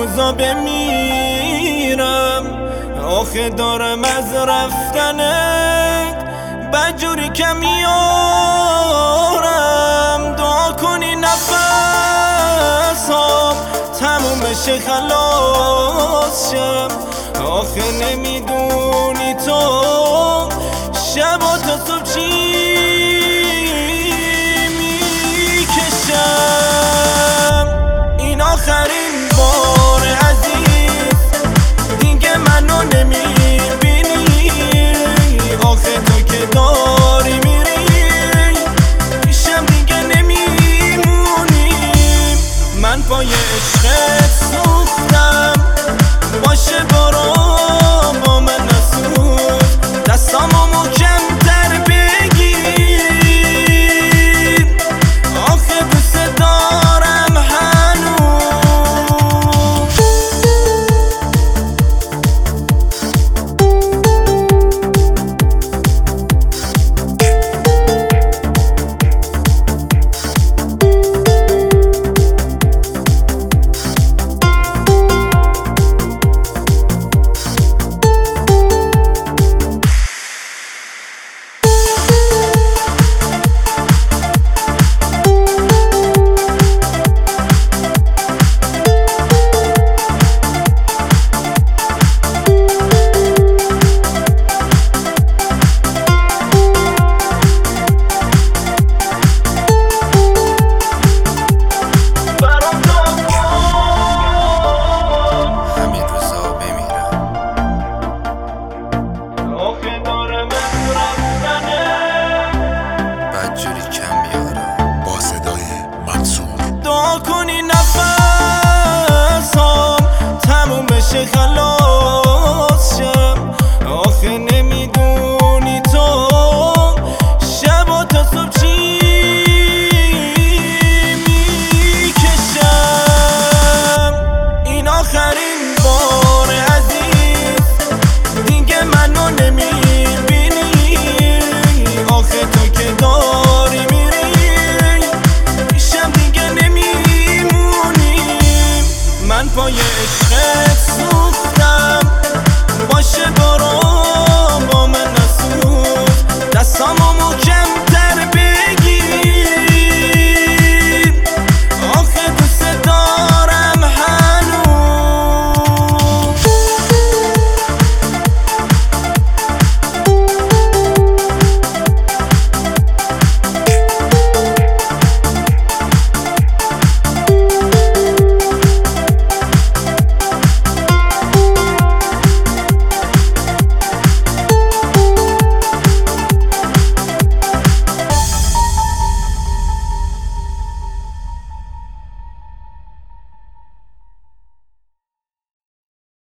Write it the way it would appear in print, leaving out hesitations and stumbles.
روزا بمیرم، آخه دارم از رفتنت بدجوری که میارم. دعا کنی نفسام تموم بشه خلاص شم، آخه نمیدونی تو شبا تا صبح چی میکشم. این آخرین بار عزیز، دیگه منو نمیبینی، آخه تو که داری میری پیشم دیگه نمیمونی. من پای عشقت سوختم، باشه برو با من نسوز، دستامو محکم‌تر بگیر، آخه دوست دارم هنوز. دعا کنی نفسام تموم بشه خلاص شم، آخه نمیدونی تو شبا تا صبح چی میکشم. این آخرین بار